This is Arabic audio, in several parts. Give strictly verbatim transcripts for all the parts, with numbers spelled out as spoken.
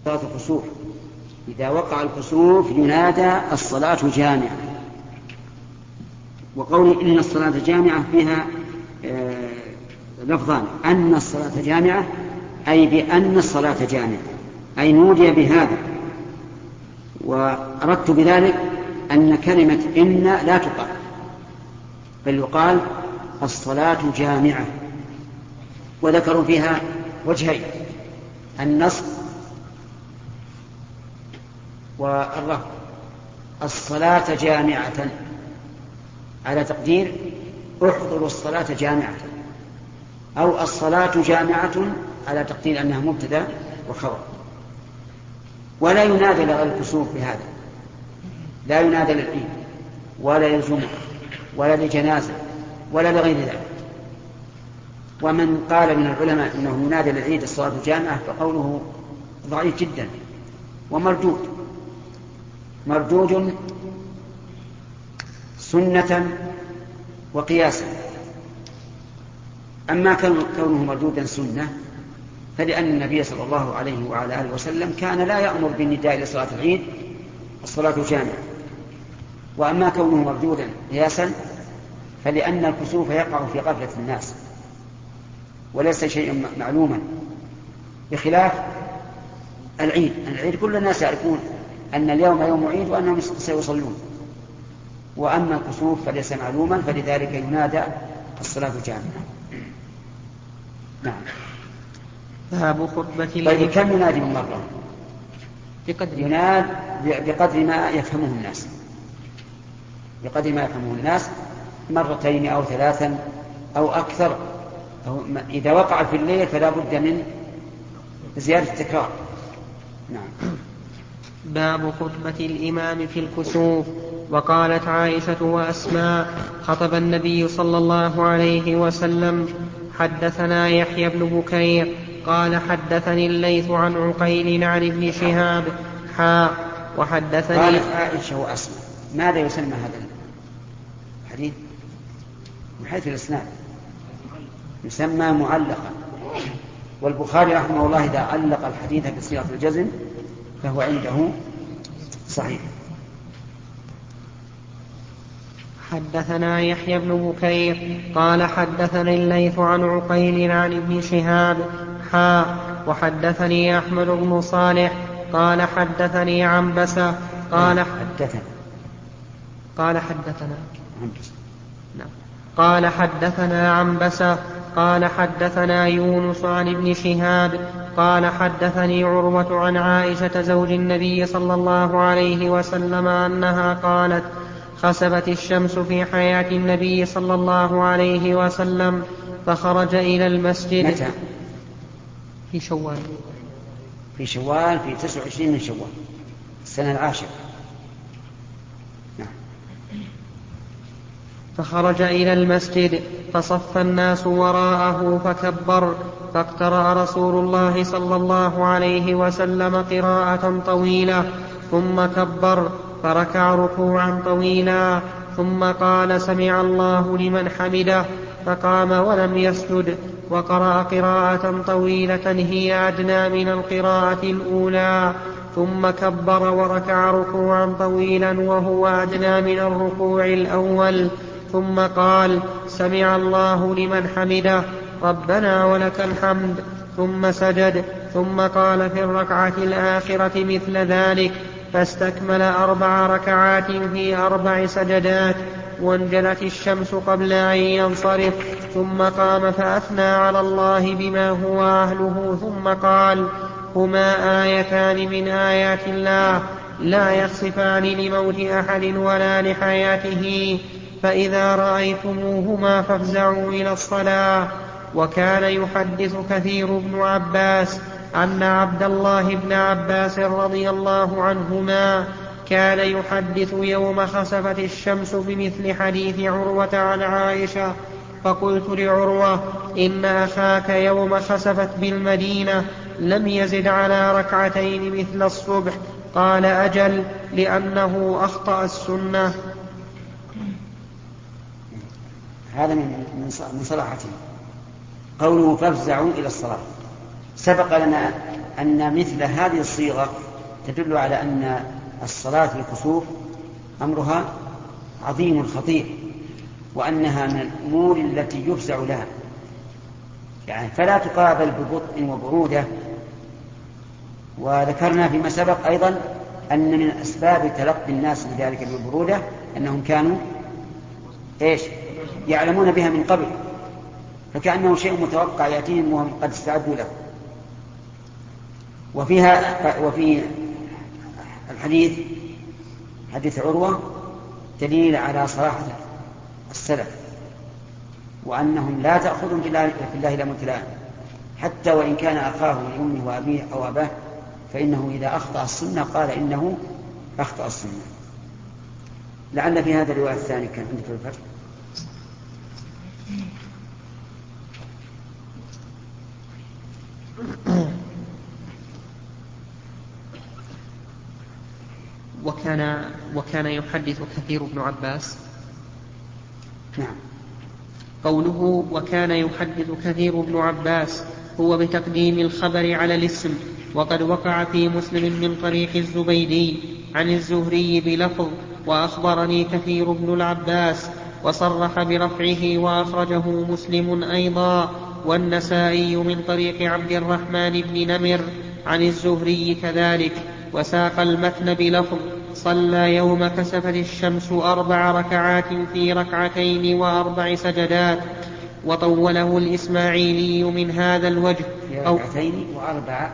صلاة الكسوف إذا وقع الكسوف ينادى الصلاة جامعة. وقولي إن الصلاة جامعة فيها آه لفظان: أن الصلاة جامعة أي بأن الصلاة جامعة، أي نودي بهذا. وأردت بذلك أن كلمة إن لا تقال، بل يقال الصلاة جامعة. وذكروا فيها وجهين: النصب والرفع. الصلاة جامعة على تقدير احضروا الصلاة جامعة، أو الصلاة جامعة على تقدير أنها مبتدأ وخبر. ولا ينادى للكسوف بهذا، لا ينادى للعيد ولا للجمعة ولا لجنازة ولا لغير ذلك. ومن قال من العلماء أنه ينادى للعيد الصلاة جامعة فقوله ضعيف جدا ومردود، مردود سنة وقياسا. أما كونه مردودا سنة فلأن النبي صلى الله عليه وعلى آله وسلم كان لا يأمر بالنداء لصلاة العيد الصلاة جامعة. وأما كونه مردودا قياسا فلأن الكسوف يقع في غفلة الناس وليس شيئا معلوما، بخلاف العيد. العيد كل الناس يعرفون أن اليوم يوم عيد وأنهم سيصلون. وأما الكسوف فليس معلوما، فلذلك ينادى الصلاة جامعة. نعم. باب خطبة. طيب كم ينادي من مرة؟ بقدر يناد بقدر ما يفهمه الناس، بقدر ما يفهمه الناس، مرتين أو ثلاثا أو أكثر. أو إذا وقع في الليل فلا بد من زيادة التكرار. نعم. باب خطبة الإمام في الكسوف. وقالت عائشة وأسماء: خطب النبي صلى الله عليه وسلم. حدثنا يحيى بن بكير قال حدثني الليث عن عقيل عن ابن شهاب حا وحدثني. قالت عائشة وأسماء، ماذا يسمى هذا الحديث من حيث الإسناد؟ يسمى معلقا. والبخاري رحمه الله إذا علق الحديث بصيغة الجزم فهو عنده صحيح. حدثنا يحيى بن بكير قال حدثني الليث عن عقيل عن ابن شهاب حا وحدثني أحمد بن صالح قال حدثني عنبسة قال حدثنا قال حدثنا عنبسة نعم قال حدثنا عنبسة قال حدثنا يونس عن ابن شهاب قال حدثني عروة عن عائشة زوج النبي صلى الله عليه وسلم أنها قالت: خسفت الشمس في حياة النبي صلى الله عليه وسلم فخرج إلى المسجد. متى؟ في شوال. في شوال في تسعة وعشرين من شوال السنة العاشرة. فخرج إلى المسجد فصف الناس وراءه فكبر، فاقترأ رسول الله صلى الله عليه وسلم قراءة طويلة ثم كبر فركع ركوعا طويلا ثم قال: سمع الله لمن حمده، فقام ولم يسجد وقرأ قراءة طويلة هي أدنى من القراءة الأولى ثم كبر وركع ركوعا طويلا وهو أدنى من الركوع الأول ثم قال: سمع الله لمن حمده ربنا ولك الحمد، ثم سجد ثم قال في الركعة الآخرة مثل ذلك، فاستكمل أربع ركعات في أربع سجدات، وانجلت الشمس قبل أن ينصرف، ثم قام فأثنى على الله بما هو أهله ثم قال: هما آيتان من آيات الله لا يخسفان لموت أحد ولا لحياته، فإذا رأيتموهما فافزعوا إلى الصلاة. وكان يحدث كثير بن عباس أن عبد الله بن عباس رضي الله عنهما كان يحدث يوم خسفت الشمس بمثل حديث عروة عن عائشة، فقلت لعروة: إن أخاك يوم خسفت بالمدينة لم يزد على ركعتين مثل الصبح. قال: أجل، لأنه أخطأ السنة. هذا من صراحته قوله فافزعوا إلى الصلاة. سبق لنا أن مثل هذه الصيغة تدل على أن الصلاة للكسوف أمرها عظيم خطير، وأنها من الأمور التي يفزع لها، يعني فلا تقابل ببطء وبرودة. وذكرنا فيما سبق أيضا أن من أسباب تلقي الناس بذلك بالبرودة أنهم كانوا إيش؟ يعلمون بها من قبل، فكأنه شيء متوقع يأتيهم وهم قد استعدوا له. وفيها وفي الحديث حديث عروة دليل على صراحة السلف، وأنهم لا تأخذهم في الله لومة لائم، حتى وإن كان أخاه لأمه وأبيه أو أباه، فإنه إذا أخطأ السنة قال إنه أخطأ السنة. لعل في هذا الرواية الثاني كان عندك الفتح. وكان وكان يحدث كثير بن عباس. نعم. قوله وكان يحدث كثير بن عباس هو بتقديم الخبر على الاسم، وقد وقع في مسلم من طريق الزبيدي عن الزهري بلفظ وأخبرني كثير بن العباس، وصرح برفعه وأخرجه مسلم أيضا والنسائي من طريق عبد الرحمن بن نمر عن الزهري كذلك، وساق المتن بلفظ صلى يوم كسفت الشمس أربع ركعات في ركعتين وأربع سجدات، وطوله الإسماعيلي من هذا الوجه. في ركعتين وأربع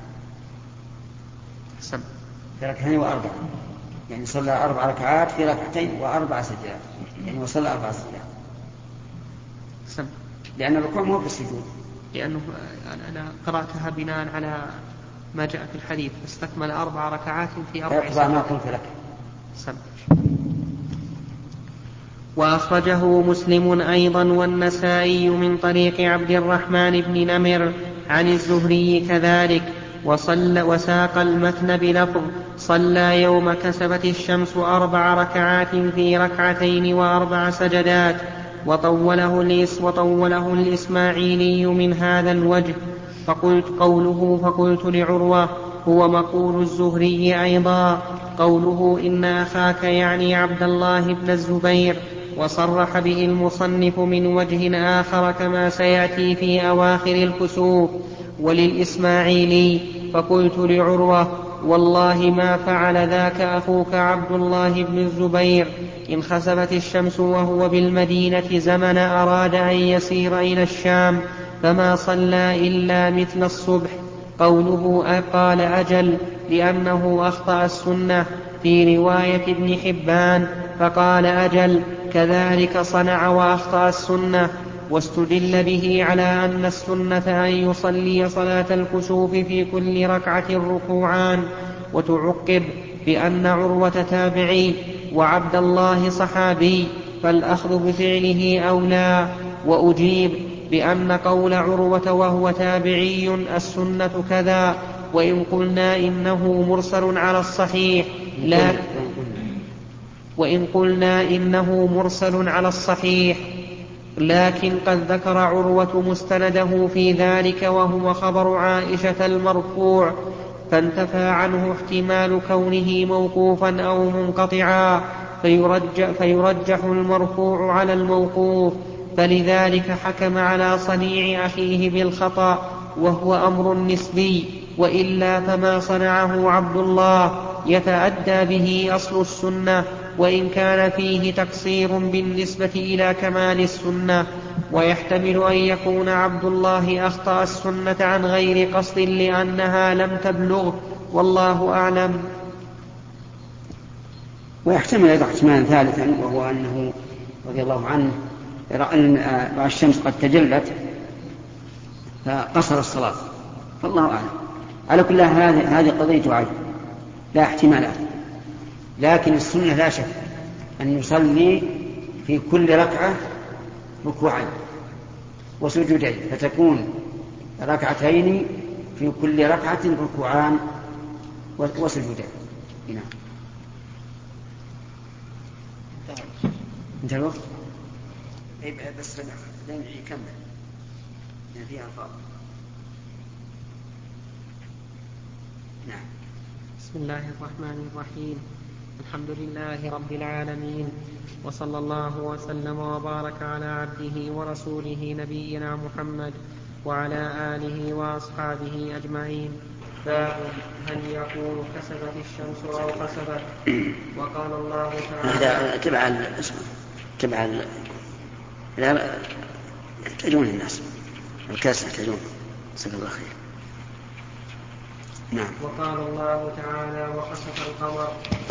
سم. في ركعتين وأربع، يعني صلى أربع ركعات في ركعتين وأربع سجدات، يعني وصلى أربع سجدات. سم. لأن الركوع مو بالسجود، لأنه أنا قرأتها بناء على ما جاء في الحديث، فاستكمل أربع ركعات في أربع سجدات. ما قلت لك. سم. وأخرجه مسلم أيضا والنسائي من طريق عبد الرحمن بن نمر عن الزهري كذلك، وصل وساق المتن بلفظ صلى يوم كسفت الشمس أربع ركعات في ركعتين وأربع سجدات، وطوله, الإس وطوله الإسماعيلي من هذا الوجه. فقلت قوله فقلت لعروة هو مقول الزهري أيضا، قوله إن أخاك يعني عبد الله بن الزبير، وصرح به المصنف من وجه آخر كما سيأتي في أواخر الكسوف. وللإسماعيلي فقلت لعروة والله ما فعل ذاك أخوك عبد الله بن الزبير، إن خسفت الشمس وهو بالمدينة زمن أراد أن يسير إلى الشام فما صلى إلا مثل الصبح. قوله قال أجل لأنه أخطأ السنة في رواية ابن حبان، فقال أجل كذلك صنع وأخطأ السنة. واستدل به على أن السنة أن يصلي صلاة الكسوف في كل ركعة ركوعان. وتعقب بأن عروة تابعي وعبد الله صحابي، فالأخذ بفعله أولى. وأجيب بأن قول عروة وهو تابعي السنة كذا، وإن قلنا إنه مرسل على الصحيح لا وإن قلنا إنه مرسل على الصحيح لكن قد ذكر عروة مستنده في ذلك وهو خبر عائشة المرفوع، فانتفى عنه احتمال كونه موقوفا أو منقطعا، فيرجح, فيرجح المرفوع على الموقوف، فلذلك حكم على صنيع أخيه بالخطأ وهو أمر نسبي، وإلا فما صنعه عبد الله يتأدى به أصل السنة، وإن كان فيه تقصير بالنسبة إلى كمال السنة. ويحتمل أن يكون عبد الله أخطأ السنة عن غير قصد لأنها لم تبلغ، والله أعلم. ويحتمل أيضا احتمالا ثالثا، وهو أنه رضي الله عنه رأى الشمس قد تجلت فقصر الصلاة، فالله أعلم. على كل هذه هذه قضية عين لا احتمالات، لكن السنة لا شك أن يصلي في كل ركعة ركوعين وسجودين، فتكون ركعتين في كل ركعة ركوعان وسجودين. نعم. انتهى الوقت. بس لين يكمل يعني فيها الفاظ. بسم الله الرحمن الرحيم. الحمد لله رب العالمين، وصلى الله وسلم وبارك على عبده ورسوله نبينا محمد وعلى آله وأصحابه أجمعين. باب هل يقول كسفت الشمس أو خسفت. وقال الله تعالى تبع الاسم تبع لا تجون الناس الكاسة تجون سبب الله خير. نعم. وقال الله تعالى وخسف القمر.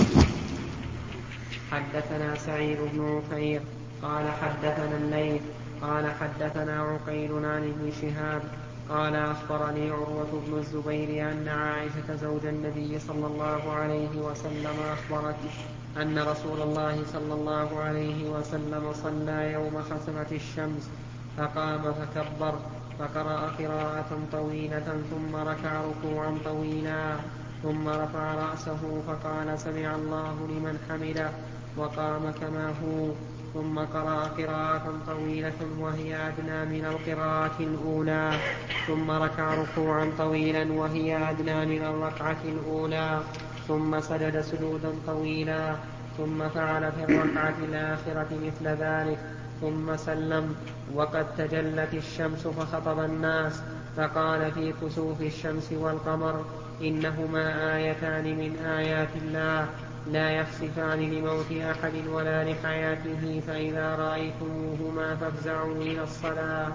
حدثنا سعيد بن عفير قال حدثنا الليث قال حدثنا عقيل عن ابن شهاب قال أخبرني عروة بن الزبير أن عائشة زوج النبي صلى الله عليه وسلم أخبرت أن رسول الله صلى الله عليه وسلم صلى يوم خسفت الشمس فقام فكبر فقرأ قراءة طويلة ثم ركع ركوعا طويلا ثم رفع رأسه فقال سمع الله لمن حمده وقام كما هو ثم قرأ قراءة طويلة وهي أدنى من القراءة الأولى ثم ركع ركوعا طويلا وهي أدنى من الركعة الأولى ثم سجد سجودا طويلا ثم فعل في الركعة الآخرة مثل ذلك ثم سلم. وقد تجلت الشمس فخطب الناس فقال في كسوف الشمس والقمر إنهما آيتان من آيات الله لا يخسفان لموت أحد ولا لحياته فإذا رأيتموهما فافزعوا إلى الصلاة.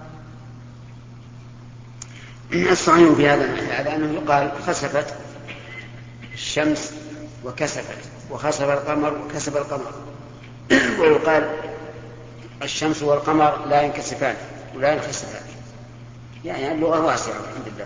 الصحيح في هذا أنه يقال خسفت الشمس وكسفت وخسف القمر وكسف القمر ويقال الشمس والقمر لا ينكسفان ولا ينخسفان، يعني اللغة واسعة الحمد لله.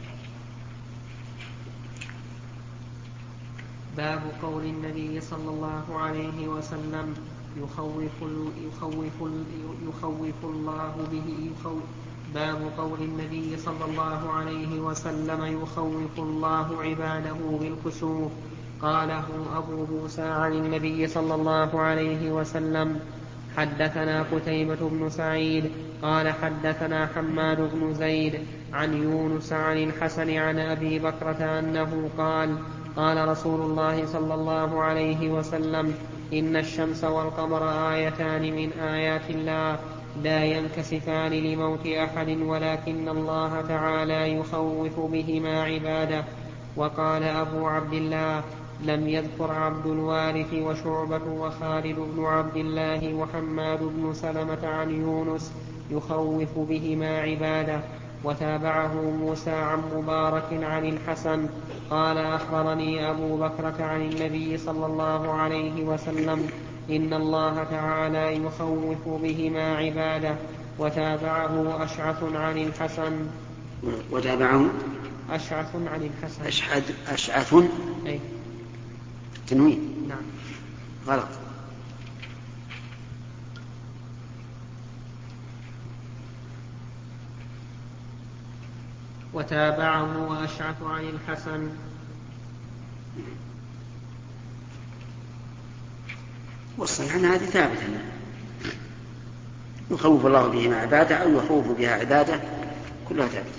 باب قول النبي صلى الله عليه وسلم يخوف, يخوف, يخوف الله به يخوف باب قول النبي صلى الله عليه وسلم يخوف الله عباده بالكسوف. قاله أبو موسى عن النبي صلى الله عليه وسلم. حدثنا قتيبة بن سعيد قال حدثنا حماد بن زيد عن يونس عن الحسن عن أبي بكرة أنه قال قال رسول الله صلى الله عليه وسلم إن الشمس والقمر آيتان من آيات الله لا ينكسفان لموت أحد ولكن الله تعالى يخوف بهما عباده. وقال أبو عبد الله لم يذكر عبد الوارث وشعبة وخالد بن عبد الله وحماد بن سلمة عن يونس يخوف بهما عباده. وتابعه موسى عن مبارك عن الحسن قال أخبرني أبو بكرة عن النبي صلى الله عليه وسلم إن الله تعالى يخوف بهما عباده. وتابعه أشعث عن الحسن وتابعه أشعث عن الحسن أشعث أشعث أي تنوين نعم غلط. وتابعه أشعث عن الحسن. والصحيح أن هذه ثابتة يخوف الله بهما عباده أو يخوف بها عباده كلها ثابتة.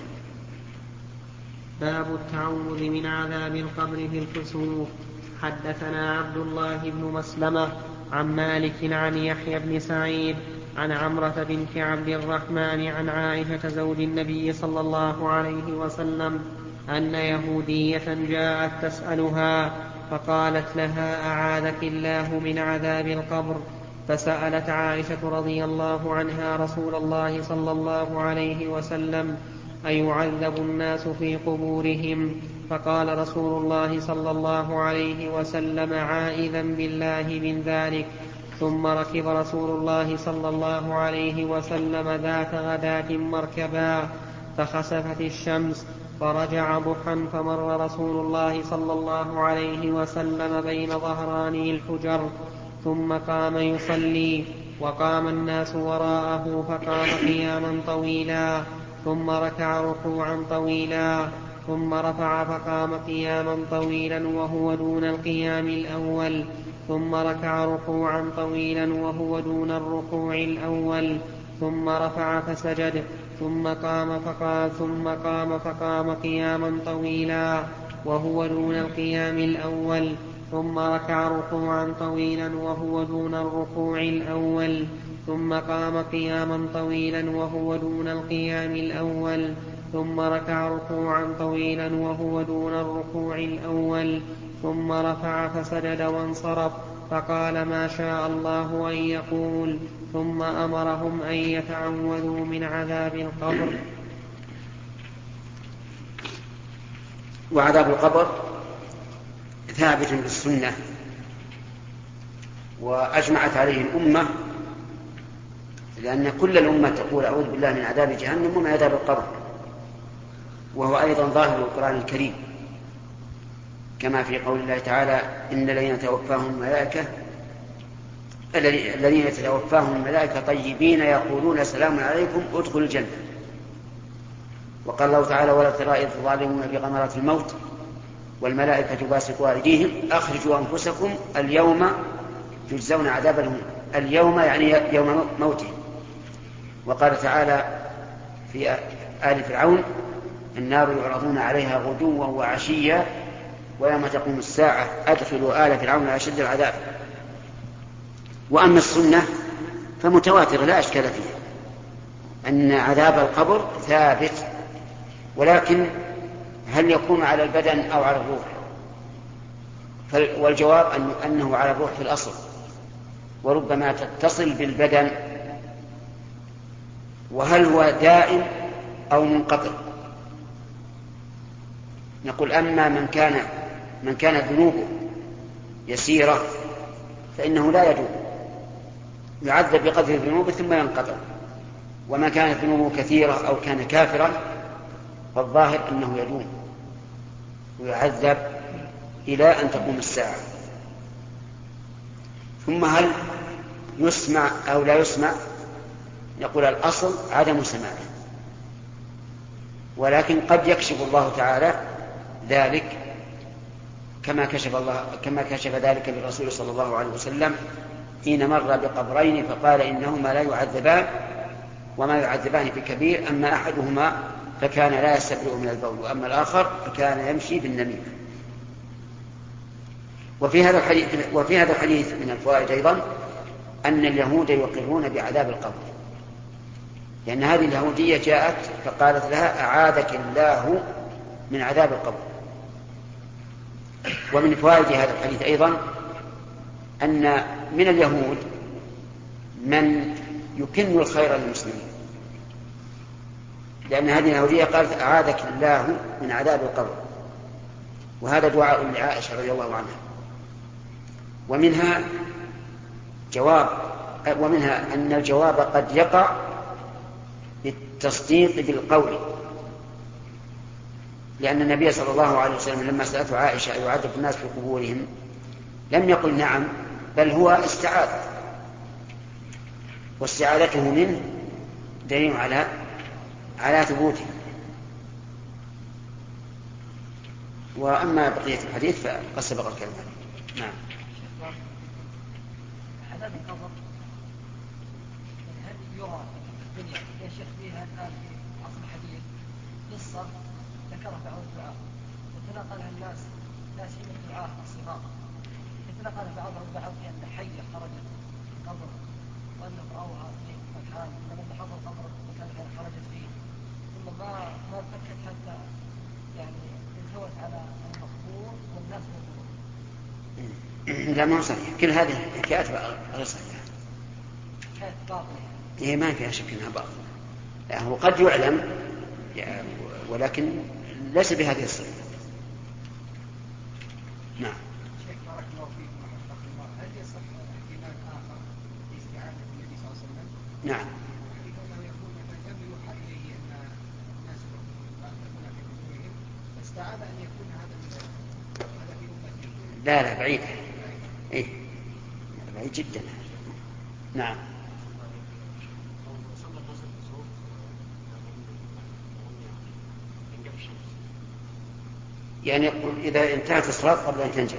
باب التعوذ من عذاب القبر في الكسوف. حدثنا عبد الله بن مسلمة عن مالك عن يحيى بن سعيد عن عمرة بنت عبد الرحمن عن عائشة زوج النبي صلى الله عليه وسلم أن يهودية جاءت تسألها فقالت لها أعاذك الله من عذاب القبر. فسألت عائشة رضي الله عنها رسول الله صلى الله عليه وسلم أيعذب الناس في قبورهم؟ فقال رسول الله صلى الله عليه وسلم عائذا بالله من ذلك. ثم ركب رسول الله صلى الله عليه وسلم ذات غداة مركبا فخسفت الشمس فرجع ضحى فمر رسول الله صلى الله عليه وسلم بين ظهراني الحجر ثم قام يصلي وقام الناس وراءه فقام قياما طويلا ثم ركع ركوعا طويلا ثم رفع فقام قياما طويلا وهو دون القيام الأول ثم ركع ركوعا طويلا وهو دون الركوع الأول ثم رفع فسجد ثم قام فقام ثم قام فقام قياما طويلا وهو دون القيام الأول، ثم ركع ركوعا طويلا وهو دون الركوع الأول، ثم قام قياما طويلا وهو دون القيام الأول، ثم ركع ركوعا طويلا وهو دون الركوع الأول، ثم رفع فسجد وانصرف، فقال ما شاء الله أن يقول، ثم أمرهم أن يتعوذوا من عذاب القبر. وعذاب القبر ثابت بالسنة، وأجمعت عليه الأمة، لأن كل الأمة تقول أعوذ بالله من عذاب جهنم ومن عذاب القبر، وهو أيضا ظاهر القرآن الكريم، كما في قول الله تعالى إن الذين توفاهم الملائكة الذين يتوفاهم الملائكة طيبين يقولون سلام عليكم ادخلوا الجنة. وقال الله تعالى ولا ترى إذ الظالمون في غمرات الموت والملائكة باسطوا أيديهم أخرجوا أنفسكم اليوم تجزون عذاب الهون. اليوم يعني يوم موته. وقال تعالى في آل فرعون النار يعرضون عليها غدوا وعشيا ويوم تقوم الساعة أدخلوا آل فرعون أشد العذاب. وأما السنة فمتواترة لا أشكال فيها أن عذاب القبر ثابت، ولكن هل يكون على البدن أو على الروح؟ والجواب أنه على الروح في الأصل، وربما تتصل بالبدن. وهل هو دائم أو منقطع؟ نقول أما من كان من كانت ذنوبه يسيرة فإنه لا يدوم، يعذب بقدر ذنوبه ثم ينقطع. وما كانت ذنوبه كثيرة أو كان كافرا فالظاهر أنه يدوم ويعذب إلى أن تقوم الساعة. ثم هل يسمع أو لا يسمع؟ نقول الأصل عدم سماعه، ولكن قد يكشف الله تعالى ذلك كما كشف الله كما كشف ذلك للرسول صلى الله عليه وسلم حين مر بقبرين فقال إنهما لا يعذبان وما يعذبان بكبير، أما أحدهما فكان لا يستبرئ من البول وأما الآخر فكان يمشي بالنميمة. وفي هذا الحديث وفي هذا الحديث من الفوائد أيضا أن اليهود يقرون بعذاب القبر، لأن هذه اليهودية جاءت فقالت لها أعاذك الله من عذاب القبر. ومن فوائد هذا الحديث أيضا أن من اليهود من يكن الخير للمسلمين، لأن هذه اليهودية قالت أعاذك الله من عذاب القبر، وهذا دعاء لعائشة رضي الله عنها. ومنها جواب ومنها أن الجواب قد يقع بالتصديق بالقول، لأن النبي صلى الله عليه وسلم لما سألته عائشة يعذب الناس في قبورهم لم يقل نعم، بل هو استعاذ، واستعاذته منه دليل على على ثبوته. وأما بقية الحديث فقد سبق الكلام. نعم. عذاب القبر هل يرى في الدنيا يا شيخ فيها الآن في عصر الحديث قصة ذكرها بعض الدعاء وتناقلها الناس ناس من الدعاء الصغار، يتناقل بعضهم بعض أن حية خرجت من القبر وأنه رأوها في مكان لما حضر القبر مكان خرجت فيه ثم ما ما فكت حتى يعني انتوت على المقبور والناس موجودون. لا ما صحيح، كل هذه حكايات غير صحيحة. حكايات باطلة. إيه ما فيها شك أنها باطلة. لا هو قد يعلم ولكن ليس بهذه الصفة. نعم. شيخ بارك الله فيكم ورحمة الله، هل يصح احتمال آخر لاستعانة النبي صلى الله عليه وسلم؟ نعم. لأنه يقول مثلا لم يوحى إليه أن الناس يكون في قبورهم فاستعاذ أن يكون هذا من هذا في أمته. لا لا بعيد. إيه بعيد جدا. نعم. يعني إذا انتهت الصلاة قبل أن تنجح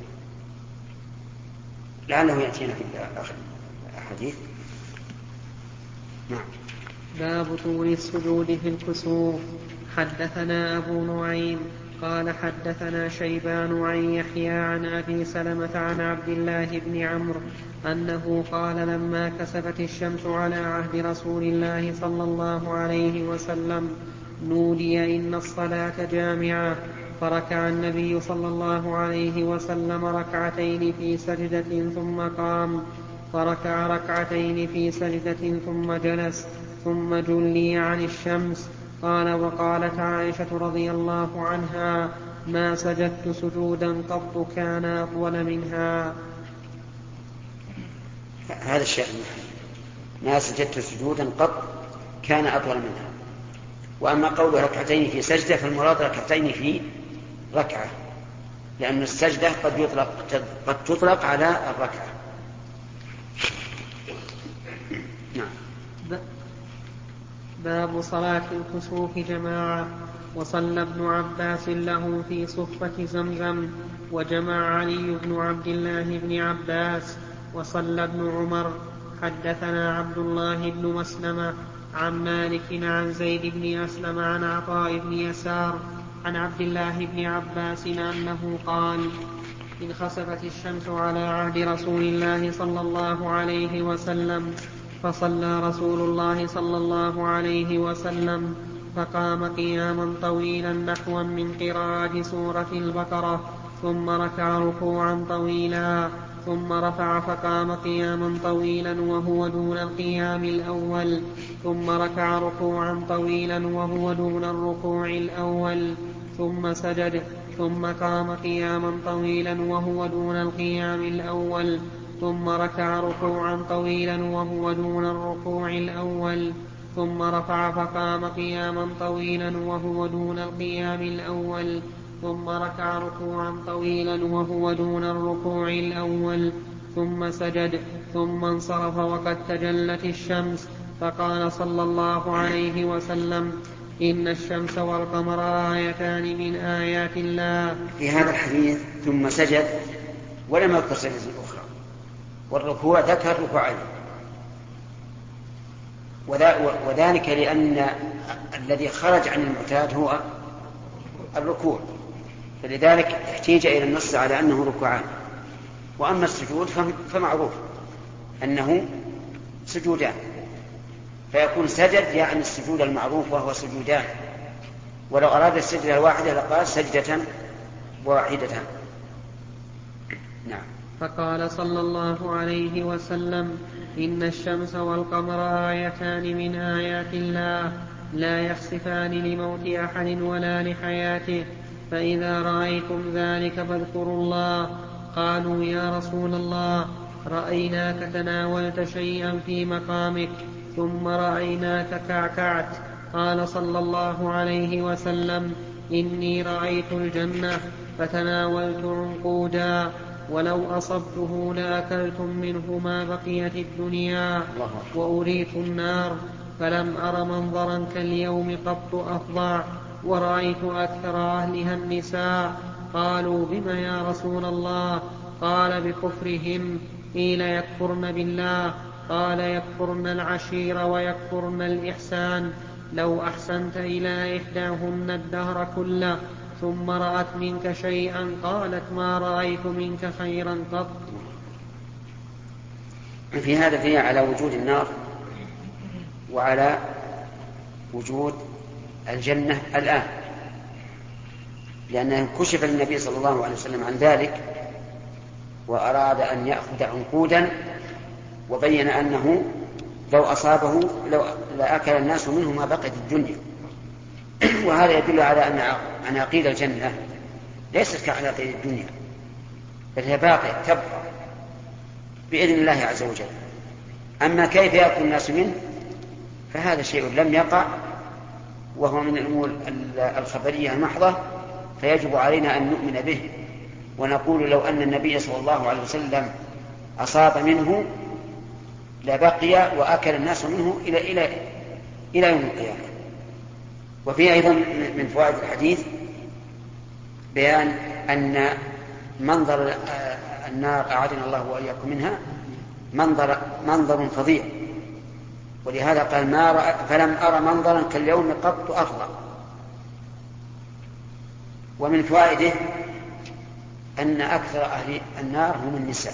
لعله يأتينا في آخر الحديث. نعم. باب طول السجود في الكسوف. حدثنا أبو نعيم قال حدثنا شيبان عن يحيى عن أبي سلمة عن عبد الله بن عمرو أنه قال لما كسفت الشمس على عهد رسول الله صلى الله عليه وسلم نودي إن الصلاة جامعة، فركع النبي صلى الله عليه وسلم ركعتين في سجدة ثم قام، فركع ركعتين في سجدة ثم جلس، ثم جلي عن الشمس. قال وقالت عائشة رضي الله عنها ما سجدت سجودا قط كان أطول منها. هذا الشيء ما سجدت سجودا قط كان أطول منها. وأما قول ركعتين في سجدة فالمراد ركعتين في ركعة، لأن السجدة قد يطلق, قد تطلق على الركعة. نعم. باب صلاة الكسوف جماعة. وصلى ابن عباس له في صفة زمزم، وجمع علي بن عبد الله بن عباس، وصلى ابن عمر. حدثنا عبد الله بن مسلمة عن مالك عن زيد بن أسلم عن عطاء بن يسار عن عبد الله بن عباس أنه قال إن خسفت الشمس على عهد رسول الله صلى الله عليه وسلم فصلى رسول الله صلى الله عليه وسلم فقام قياما طويلا نحوا من قراءة سورة البقرة، ثم ركع ركوعا طويلا، ثم رفع فقام قياما طويلا وهو دون القيام الأول، ثم ركع ركوعا طويلا وهو دون الركوع الأول، ثم سجد، ثم قام قياما طويلا وهو دون القيام الأول، ثم ركع ركوعا طويلا وهو دون الركوع الأول، ثم رفع فقام قياما طويلا وهو دون القيام الأول، ثم ركع ركوعا طويلا وهو دون الركوع الأول، ثم سجد، ثم انصرف وقد تجلت الشمس، فقال صلى الله عليه وسلم إن الشمس والقمر آيتان من آيات الله. في هذا الحديث ثم سجد ولم يذكر سجدة أخرى، والركوع ذكر ركوعين، وذلك لأن الذي خرج عن المعتاد هو الركوع، فلذلك احتيج إلى النص على أنه ركوعان. وأما السجود فمعروف أنه سجودان، فيكون سجد يعني السجود المعروف وهو سجودان، ولو أراد السجدة الواحدة لقال سجدة واحدة. نعم. فقال صلى الله عليه وسلم إن الشمس والقمر آيتان من آيات الله لا يخسفان لموت أحد ولا لحياته، فإذا رأيتم ذلك فاذكروا الله. قالوا يا رسول الله رأيناك تناولت شيئا في مقامك ثم رأيناك كعكعت. قال صلى الله عليه وسلم إني رأيت الجنة فتناولت عنقودا ولو أصبته لأكلتم منه ما بقيت الدنيا، وأريت النار فلم أر منظرا كاليوم قط أفظع، ورأيت أكثر أهلها النساء. قالوا بم يا رسول الله؟ قال بكفرهم. قيل يكفرن بالله؟ قال يكفرن العشير ويكفرن الإحسان. لو أحسنت إلى إحداهن الدهر كله ثم رأت منك شيئا قالت ما رأيت منك خيرا قط. في هذا فيه على وجود النار وعلى وجود الجنة الآن، لأنه كشف للنبي صلى الله عليه وسلم عن ذلك وأراد أن يأخذ عنقودا، وبين أنه لو أصابه لو لأكل الناس منه ما بقيت الدنيا. وهذا يدل على أن عناقيد الجنة ليست كعناقيد الدنيا، بل هي باقية تبقى بإذن الله عز وجل. أما كيف يأكل الناس منه فهذا شيء لم يقع، وهو من الأمور الخبرية المحضة، فيجب علينا أن نؤمن به ونقول لو أن النبي صلى الله عليه وسلم أصاب منه لبقي وأكل الناس منه إلى إلى إلى يوم القيامة. وفي أيضا من فوائد الحديث بيان أن منظر النار أعاذنا الله وإياكم منها منظر منظر فظيع، ولهذا قال ما رأى فلم أرى منظرا كاليوم قط أفضل. ومن فوائده أن أكثر أهل النار هم النساء.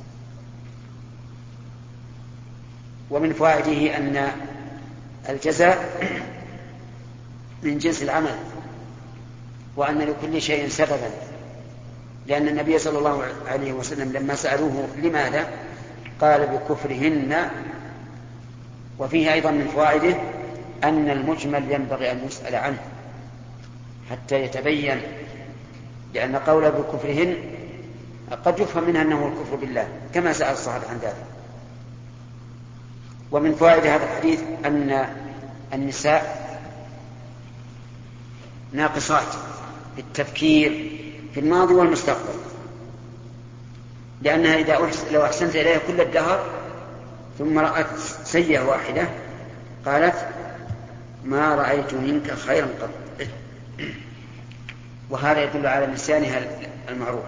ومن فوائده أن الجزاء من جنس العمل، وأن لكل شيء سببا، لأن النبي صلى الله عليه وسلم لما سألوه لماذا قال بكفرهن. وفيه أيضا من فوائده أن المجمل ينبغي أن يسأل عنه حتى يتبين، لأن قوله بكفرهن قد يفهم منها أنه الكفر بالله كما سأل الصحابة عن ذلك. ومن فوائد هذا الحديث أن النساء ناقصات في التفكير في الماضي والمستقبل، لأنها إذا لو أحسنت إليها كل الدهر ثم رأت سيئة واحدة قالت ما رأيت منك خيرا قط. وهذا يدل على نسيانها المعروف.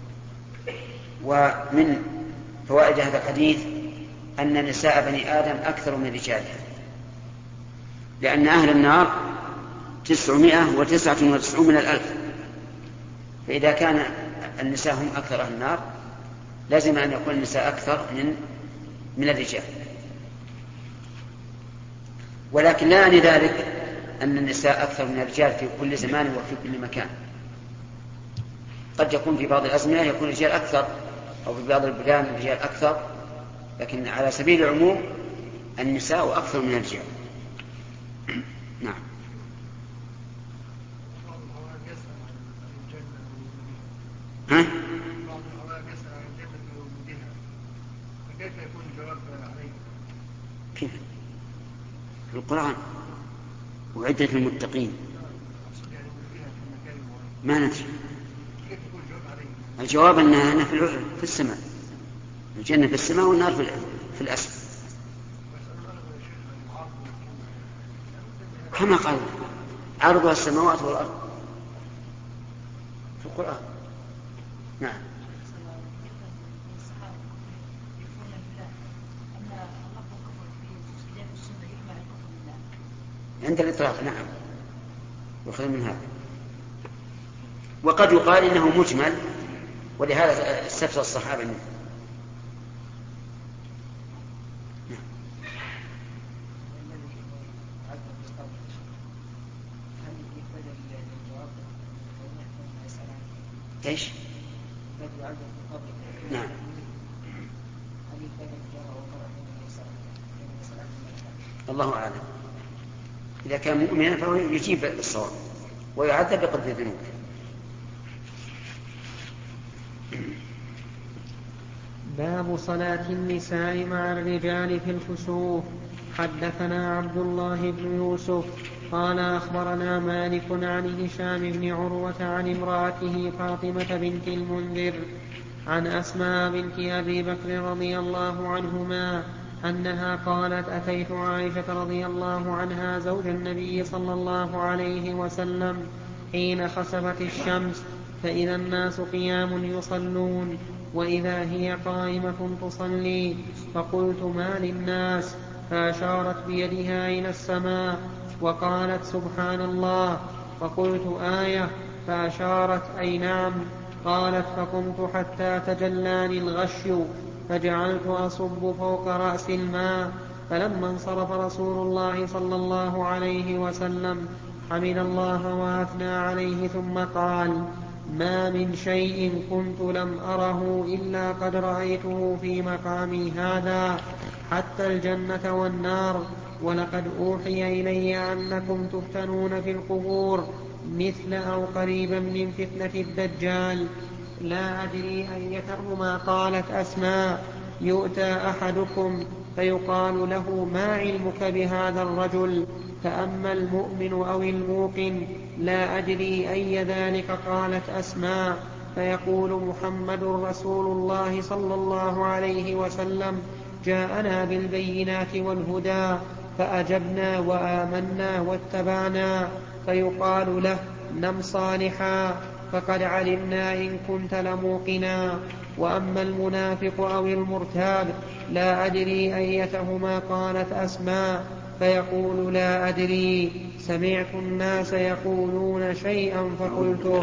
ومن فوائد هذا الحديث أن نساء بني آدم أكثر من رجالها، لأن أهل النار تسعمائة وتسعة وتسعون من الألف، فإذا كان النساء هم أكثر أهل النار لازم أن يكون النساء أكثر من من الرجال. ولكن لا يعني ذلك أن النساء أكثر من الرجال في كل زمان وفي كل مكان. قد يكون في بعض الأزمنة يكون الرجال أكثر، أو في بعض البلدان الرجال أكثر، لكن على سبيل العموم النساء أكثر من الرجال. نعم. ها؟ كيف يكون الجواب عليه؟ كيف؟ في القرآن وعدة المتقين ما ندري. الجواب أنها في السماء، الجنة في السماء والنار في الأسفل كما قال عرضها السماوات والأرض في القرآن. نعم. عند الإطلاق نعم وخير من هذا. وقد يقال إنه مجمل، ولهذا استفسر الصحابة منه. ايش؟ نعم. الله أعلم. إذا كان مؤمنا فهو يجيب الصواب ويعذب بقدر ذنوبه. باب صلاة النساء مع الرجال في الكسوف. حدثنا عبد الله بن يوسف قال أخبرنا مالك عن هشام بن عروة عن امرأته فاطمة بنت المنذر عن أسماء بنت أبي بكر رضي الله عنهما أنها قالت أتيت عائشة رضي الله عنها زوج النبي صلى الله عليه وسلم حين خسفت الشمس فإذا الناس قيام يصلون وإذا هي قائمة تصلي، فقلت ما للناس؟ فأشارت بيدها إلى السماء وقالت سبحان الله، فقلت آية؟ فأشارت أي نعم. قالت فقمت حتى تجلاني الغشي فجعلت أصب فوق رأس الماء، فلما انصرف رسول الله صلى الله عليه وسلم حمد الله وأثنى عليه ثم قال ما من شيء كنت لم أره إلا قد رأيته في مقامي هذا حتى الجنة والنار، ولقد أوحي إلي أنكم تفتنون في القبور مثل أو قريبا من فتنة الدجال. لا أدري أيتهما. قالت أسماء يؤتى أحدكم فيقال له ما علمك بهذا الرجل؟ فأما المؤمن أو الموقن لا أدري أي ذلك. قالت أسماء فيقول محمد رسول الله صلى الله عليه وسلم جاءنا بالبينات والهدى فأجبنا وآمنا واتبعنا، فيقال له نم صالحا فقد علمنا إن كنت لموقنا. وأما المنافق أو المرتاب لا أدري أيتهما. قالت أسماء فيقول لا أدري، سمعت الناس يقولون شيئا فقلته.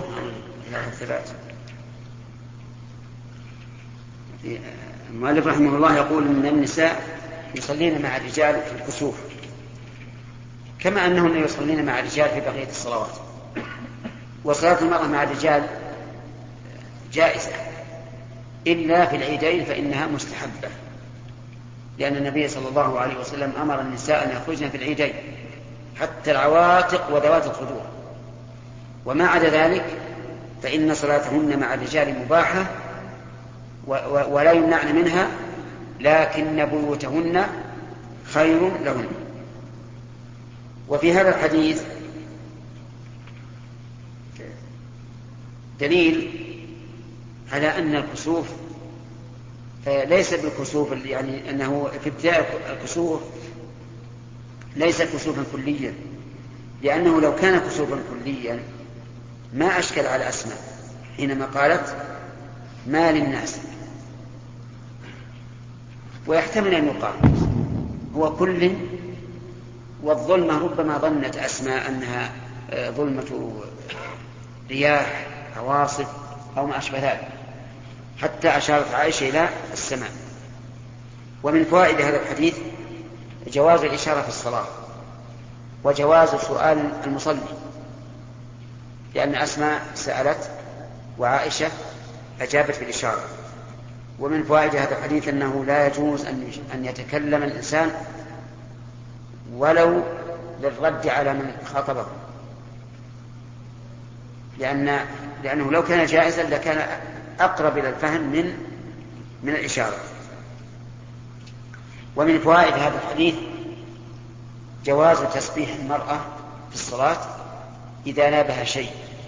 المؤلف رحمه الله يقول ان النساء يصلين مع الرجال في الكسوف كما انهن يصلين مع الرجال في بقية الصلوات، وصلاة المرأة مع الرجال جائزة إلا في العيدين فإنها مستحبة، لأن النبي صلى الله عليه وسلم أمر النساء أن يخرجن في العيدين حتى العواتق وذوات الخدور، وما عدا ذلك فإن صلاتهن مع الرجال مباحة ولا يمنعن منها، لكن بيوتهن خير لهن. وفي هذا الحديث دليل على أن الكسوف ليس بالكسوف يعني أنه في ابتداء الكسوف ليس كسوفا كليا، لأنه لو كان كسوفا كليا ما أشكل على أسماء حينما قالت ما للناس، ويحتمل أن يقال هو كل، والظلمة ربما ظنت أسماء أنها ظلمة رياح عواصف أو ما أشبه ذلك، حتى أشارت عائشة إلى السماء. ومن فوائد هذا الحديث جواز الإشارة في الصلاة وجواز سؤال المصلي، لأن أسماء سألت وعائشة أجابت بالإشارة. ومن فوائد هذا الحديث أنه لا يجوز أن يتكلم الإنسان ولو للرد على من خاطبه، لأن لأنه لو كان جائزا لكان أقرب إلى الفهم من من الإشارة. ومن فوائد هذا الحديث جواز تسبيح المرأة في الصلاة إذا نابها شيء،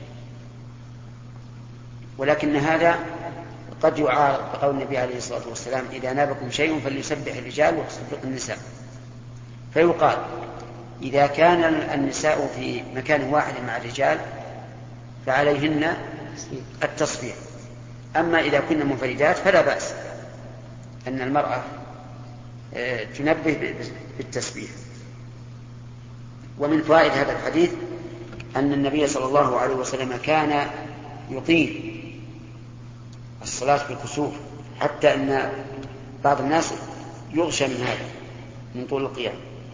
ولكن هذا قد يعارض بقول النبي عليه الصلاة والسلام إذا نابكم شيء فليسبح الرجال وتسبح النساء، فيقال إذا كان النساء في مكان واحد مع الرجال فعليهن التصبيح، أما إذا كنا منفردات فلا بأس أن المرأة تنبه بالتسبيح. ومن فوائد هذا الحديث أن النبي صلى الله عليه وسلم كان يطيل الصلاة في الكسوف، حتى أن بعض الناس يغشى من هذا من طول القيام.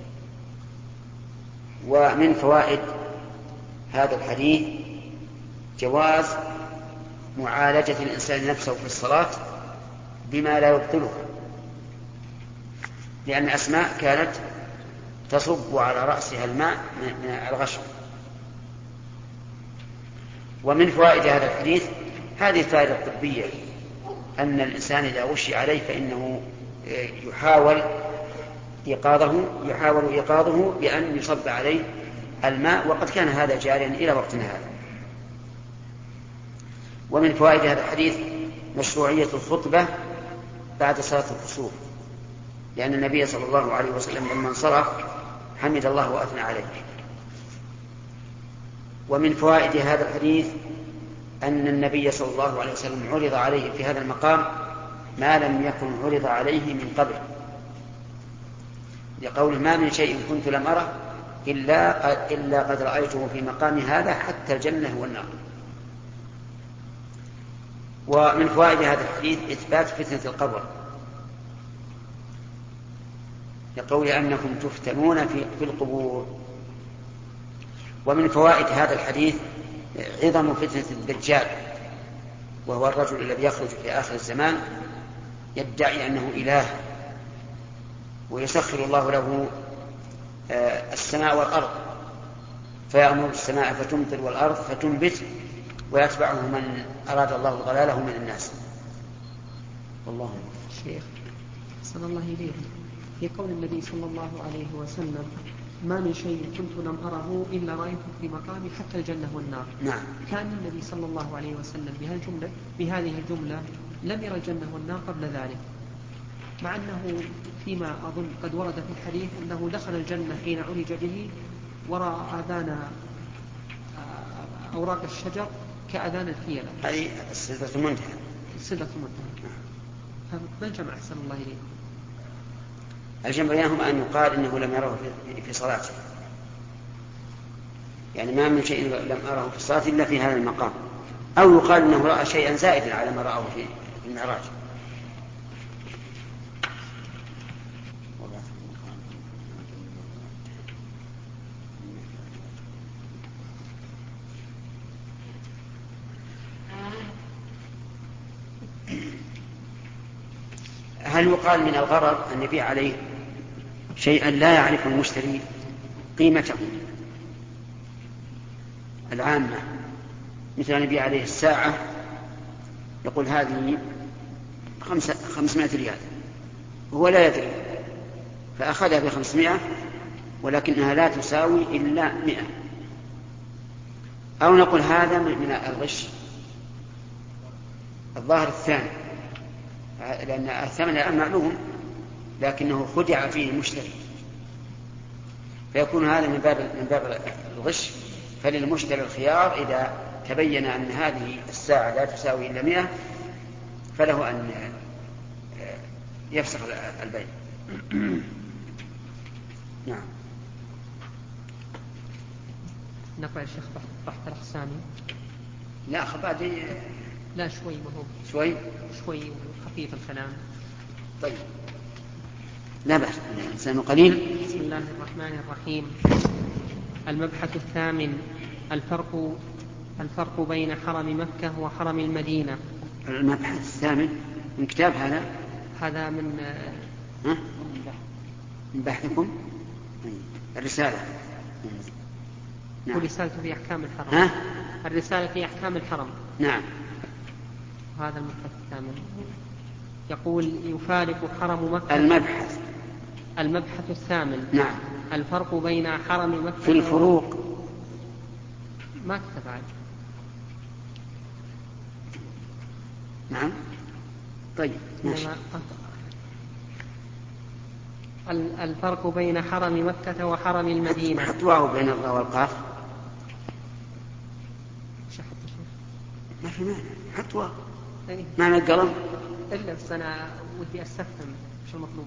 ومن فوائد هذا الحديث جواز معالجة الإنسان نفسه في الصلاة بما لا يبطلها، لأن أسماء كانت تصب على رأسها الماء من الغشم. ومن فوائد هذا الحديث هذه الفائدة الطبية، أن الإنسان إذا غشي عليه فإنه يحاول إيقاظه يحاول إيقاظه بأن يصب عليه الماء، وقد كان هذا جاريا إلى وقتنا هذا. ومن فوائد هذا الحديث مشروعية الخطبة بعد صلاة الكسوف، لأن النبي صلى الله عليه وسلم لما انصرف حمد الله وأثنى عليه. ومن فوائد هذا الحديث أن النبي صلى الله عليه وسلم عرض عليه في هذا المقام ما لم يكن عرض عليه من قبل، لقوله ما من شيء كنت لم أره إلا, إلا قد رأيته في مقام هذا حتى الجنة والنار. ومن فوائد هذا الحديث إثبات فتنة القبر، لقول أنكم تفتنون في القبور. ومن فوائد هذا الحديث عظم فتنة الدجال، وهو الرجل الذي يخرج في آخر الزمان يدعي أنه إله، ويسخر الله له السماء والأرض، فيأمر السماء فتمطر والأرض فتنبت، ويتبعه من أراد الله ضلاله من الناس. والله شيخ صلى الله عليه في قول النبي صلى الله عليه وسلم ما من شيء كنت لم أره إلا رأيته في مقامي حتى الجنة والنار. نعم. كان النبي صلى الله عليه وسلم بهالجملة بهذه الجملة لم يرى الجنة والنار قبل ذلك، مع أنه فيما أظن قد ورد في الحديث أنه دخل الجنة حين عرج به ورأى آذان أوراق الشجر كأذان الفيلة. هذه السدرة المنتهى. السدرة المنتهى. ما جمع أحسن الله إليه. الجمع بينهما أن يقال إنه لم يره في صلاته، يعني ما من شيء لم أره في الصلاة إلا في هذا المقام، أو يقال إنه رأى شيئا زائدا على ما رأه في المعراج. هل يقال من الغرر أن يبيع عليه شيئا لا يعرف المشتري قيمته العامة، مثل أن يبيع عليه الساعة يقول هذه خمسمائة ريال وهو لا يدري فأخذها بخمسمائة ولكنها لا تساوي إلا مئة، أو نقول هذا من الغش الظاهر الثاني، لأن الثمن الآن معلوم لكنه خدع فيه المشتري، فيكون هذا من باب من باب الغش. فللمشتري الخيار إذا تبين أن هذه الساعة لا تساوي إلا مئة فله أن يفسخ البيع. نعم. نقرأ الشيخ بحث الأقسامي. لا خبادي لا شوي مهم شوي شوي خفيف الكلام. طيب لا بأس، الإنسان قليل. بسم الله الرحمن الرحيم. المبحث الثامن الفرق الفرق بين حرم مكة وحرم المدينة. المبحث الثامن من كتاب هذا هذا من ها؟ من بحثكم الرسالة. نعم. ورسالته في أحكام الحرم. ها؟ الرسالة في أحكام الحرم. نعم. هذا المبحث الثامن يقول يفارق حرم مكة. المبحث المبحث الثامن. نعم. الفرق بين حرم مكة في الفروق و... ما كتب عنه. نعم. طيب ماشي. الفرق بين حرم مكة وحرم المدينة. حط واو بين الراء والقاف. ما في مانع، حط واو. أيه. معنى القلم. إلا بس أنا ودي أستفهم شو المطلوب.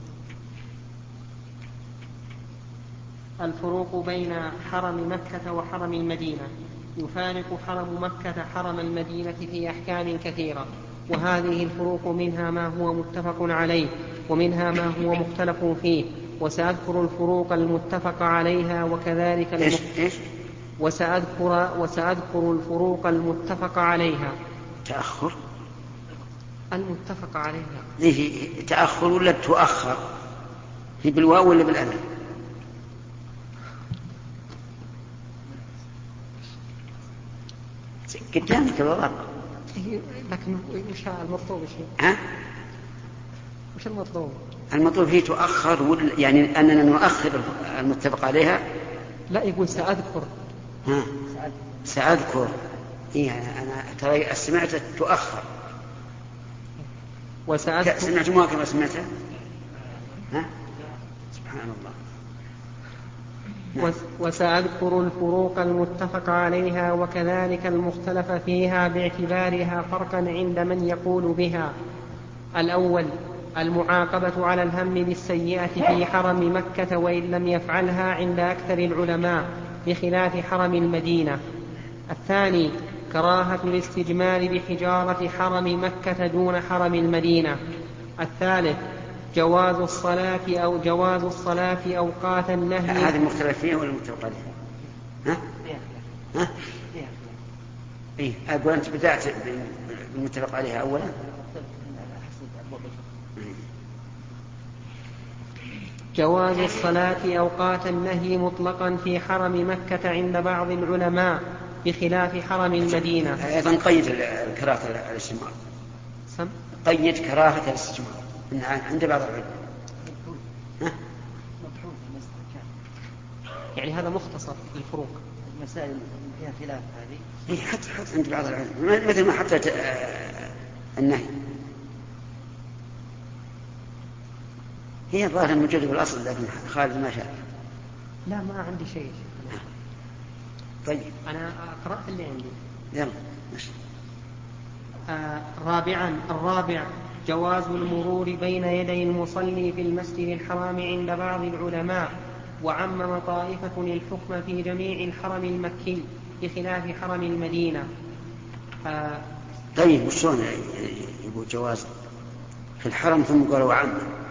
الفروق بين حرم مكة وحرم المدينة. يفارق حرم مكة حرم المدينة في أحكام كثيرة، وهذه الفروق منها ما هو متفق عليه ومنها ما هو مختلف فيه، وسأذكر الفروق المتفق عليها وكذلك إيش إيش وسأذكر وسأذكر الفروق المتفق عليها. تأخر المتفق عليها هي تأخر ولا تؤخر؟ هي بالواو ولا بالألف؟ قدامك الورق. لكن وش المطلوب شيء؟ ها؟ وش المطلوب؟ المطلوب هي تؤخر يعني أننا نؤخر المتفق عليها. لا يقول سأذكر. ها سأذكر. إيه أنا ترى سمعت تؤخر. وسأذكر. سمعت ما كما سمعتها. ها سبحان الله. وسأذكر الفروق المتفق عليها وكذلك المختلف فيها باعتبارها فرقا عند من يقول بها. الأول المعاقبة على الهم بالسيئة في حرم مكة وإن لم يفعلها عند أكثر العلماء بخلاف حرم المدينة. الثاني كراهة الاستجمار بحجارة حرم مكة دون حرم المدينة. الثالث جواز الصلاة أو جواز الصلاة أوقات النهي. هذه مختلف فيها ولا متفق عليها؟ ها؟ ها؟ إيه أقول أنت بدأت بالمتفق عليها أولا. جواز الصلاة أوقات النهي مطلقا في حرم مكة عند بعض العلماء بخلاف حرم المدينة. أيضا قيد كراهة الاستجمار. سم؟ قيد كراهة الاستجمار عند بعض العلماء. يعني هذا مختصر للفروق. المسائل فيها خلاف هذه. هي حتى حتى عند بعض العلماء مثل ما حطت النهي. هي الظاهر الموجودة بالأصل لكن خالد ما شاء. لا ما عندي شيء. طيب أنا قرأت اللي عندي. يلا ماشي. آه رابعا الرابع جواز المرور بين يدي المصلي في المسجد الحرام عند بعض العلماء، وعمم طائفة الحكم في جميع الحرم المكي بخلاف حرم المدينة. آه طيب وشون يقول جواز في الحرم ثم قالوا عام؟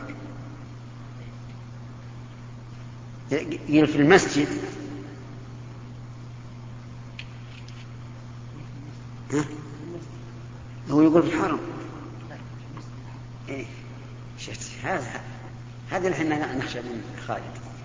يقول في المسجد، ها؟ هو يقول في الحرم. إيه شفت هذا هذا اللي احنا نخشى من خالد.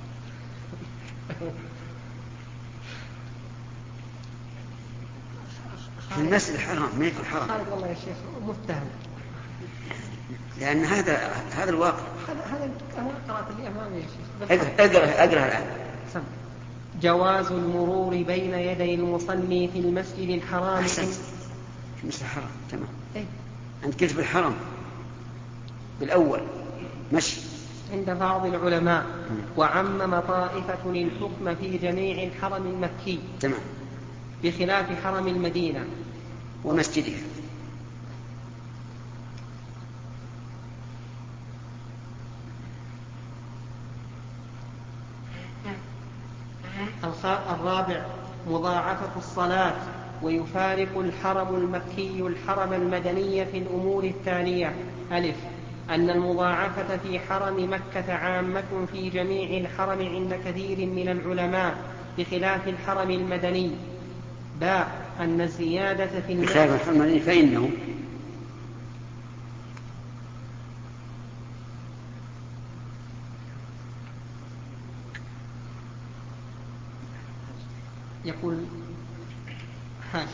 في المسجد الحرام ما في الحرم. خالد والله يا شيخ متهم، لأن هذا هذا الواقع. هذا هذا أنا قرأت اللي أمامي يا شيخ. اقرأ اقرأ الآن. سم. جواز المرور بين يدي المصلي في المسجد الحرام. أحسنت. في المسجد الحرام تمام. إيه؟ أنت قلت بالحرم بالأول مشي. عند بعض العلماء، وعمم طائفة الحكم في جميع الحرم المكي تمام بخلاف حرم المدينة ومسجدها. الرابع مضاعفة الصلاة، ويفارق الحرم المكي الحرم المدني في الأمور التالية: ألف، أن المضاعفة في حرم مكة عامة في جميع الحرم عند كثير من العلماء بخلاف الحرم المدني. باء، أن الزيادة في بخلاف الحرم المدني فإنه يقول حاشي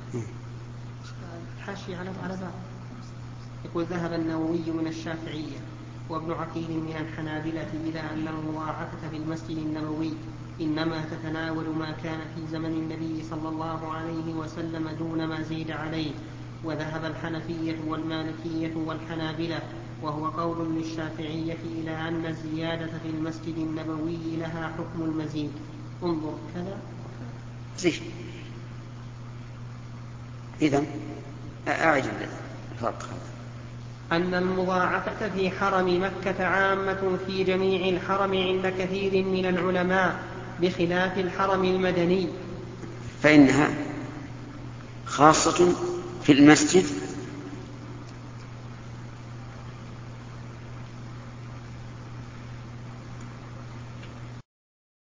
حاشي على على بعض. يقول: ذهب النووي من الشافعية وابن عقيل من الحنابلة إلى أن المضاعفة في المسجد النبوي إنما تتناول ما كان في زمن النبي صلى الله عليه وسلم دون ما زيد عليه. وذهب الحنفية والمالكية والحنابلة، وهو قول للشافعية، إلى أن الزيادة في المسجد النبوي لها حكم المزيد. انظر كذا زين. إذن أعجب الفرق. أن المضاعفة في حرم مكة عامة في جميع الحرم عند كثير من العلماء بخلاف الحرم المدني، فإنها خاصة في المسجد